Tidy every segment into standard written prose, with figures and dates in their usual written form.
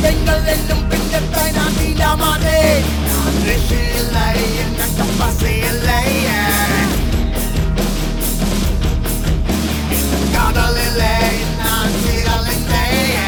பெண்கள் என்னும் பிண்டத்தை நான் தீண்டாமாதே. நான் ரிஷி இல்லை, எனக்கு பசி இல்லை, காதல் இல்லை, நான் சீரழிந்தே.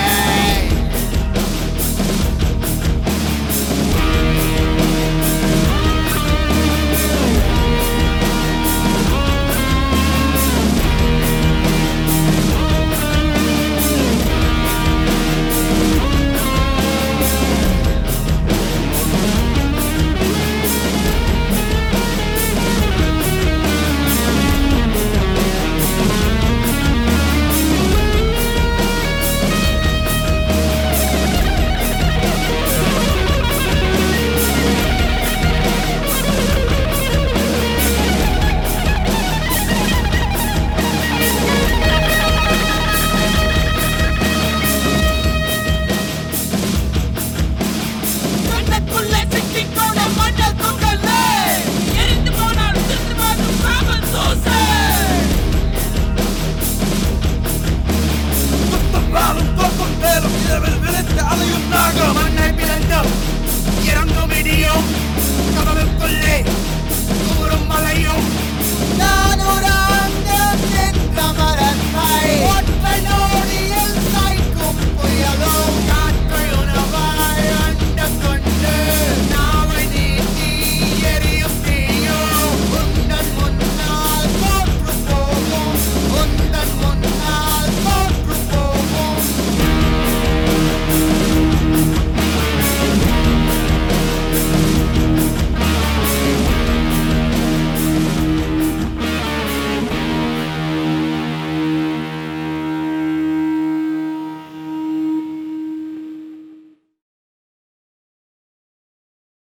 மண்ணை பிளந்தும் இறங்கும் இடியும் கடலுக்குள்ளே தூரும் மலையும் நான் ஒரு அங்கம் என்ற மரத்தை ஒற்றனோ